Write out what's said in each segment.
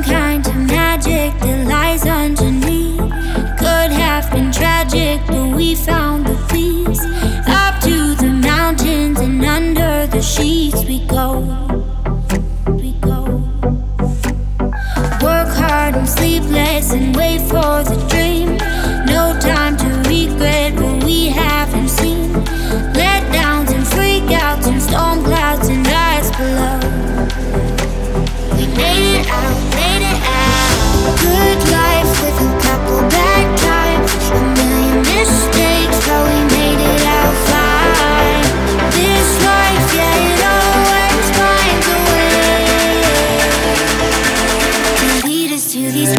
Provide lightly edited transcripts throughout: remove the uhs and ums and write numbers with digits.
some kind of magic that lies underneath. Could have been tragic, but we found the peace. Up to the mountains and under the sheets we go. We go. Work hard and sleepless and wait for the dream. No time to regret what we haven't seen. Letdowns and freakouts and storm clouds and ice below. We made it out, made it out. Good life with a couple bad times, a million mistakes, but we made it out fine. This life, yeah, it always finds a way to lead us to these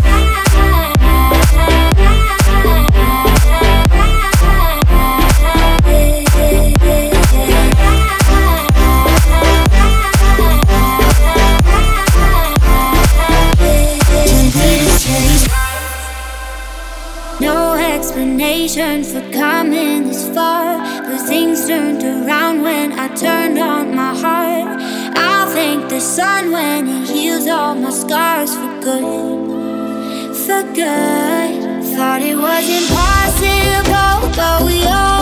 for coming this far, but things turned around when I turned on my heart. I'll thank the sun when it heals all my scars for good, for good. Thought it was impossible, but we all